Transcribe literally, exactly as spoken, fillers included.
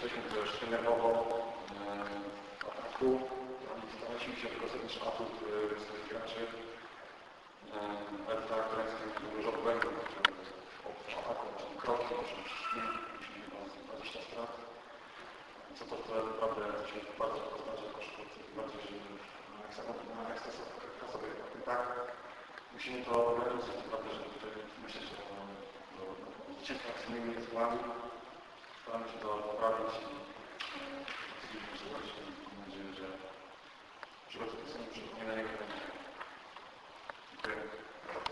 jesteśmy troszkę nerwowo w ataku. Staraliśmy się wykorzystać atut swoich graczy. Ale ta akcja jest dużo błędów w ataku, czyli kroki, musimy dwadzieścia strat. Co to naprawdę się bardzo poznaczy w koszykówce, bardziej, że na ekstraklasowej tak. Musimy to realizować, naprawdę, że tutaj myśleć o zwycięstwa z innymi zespołami. Staramy się to poprawić i używać. Mam nadzieję, że przygotowanie na niego